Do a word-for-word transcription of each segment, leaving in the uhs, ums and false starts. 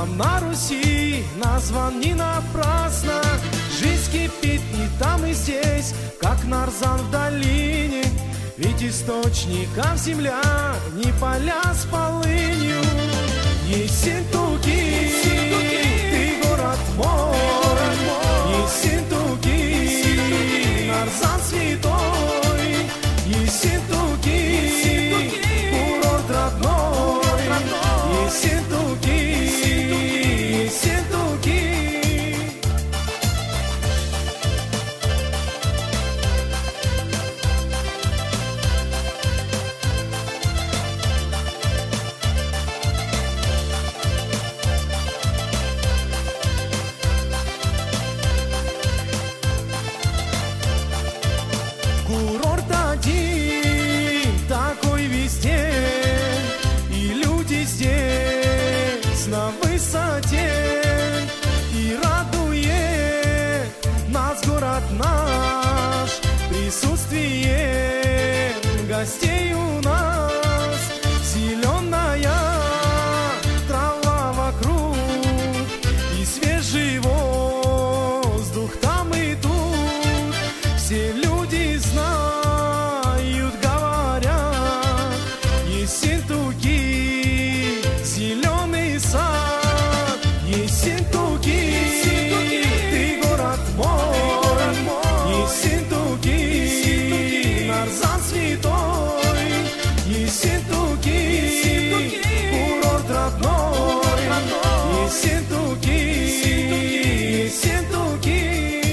Там на Руси назван не напрасно. Жизнь кипит и там, и здесь, как нарзан в долине. Ведь источником земля, не поля с полынью. Ессентуки, ты город мой, Ессентуки, нарзан святой. Ессентуки, курорт родной, Ессентуки, Ессентуки. Курорт один, такой везде, и люди здесь на высоте. И радует нас город наш, присутствие гостей у нас. Зеленая трава вокруг и свежий воздух там и тут. Все люди знают, говорят, Ессентуки, зеленый сад. Ессентуки, ты город мой, Ессентуки, нарзан святой. Ессентуки, курорт родной, Ессентуки, Ессентуки.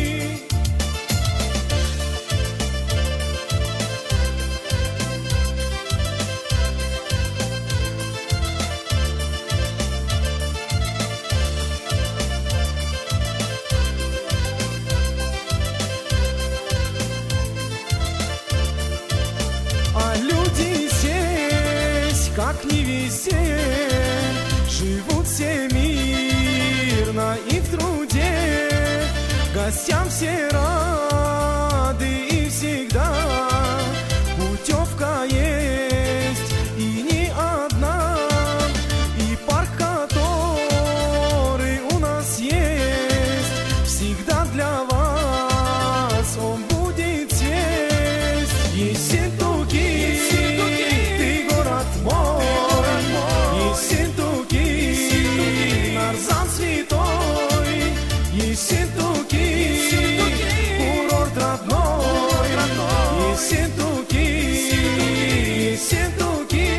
А люди здесь, как не везде, живут все мирно и в труде. Гостям все рады и всегда путевка есть, и не одна. И парк, который у нас есть, всегда для вас он будет сесть. Ессентуки, ты город мой, Ессентуки, нарзан святой. Ессентуки, курорт родной, Ессентуки, Ессентуки.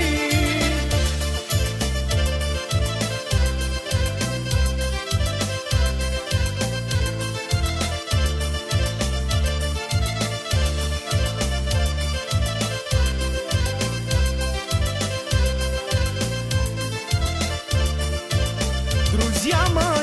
Друзья мои,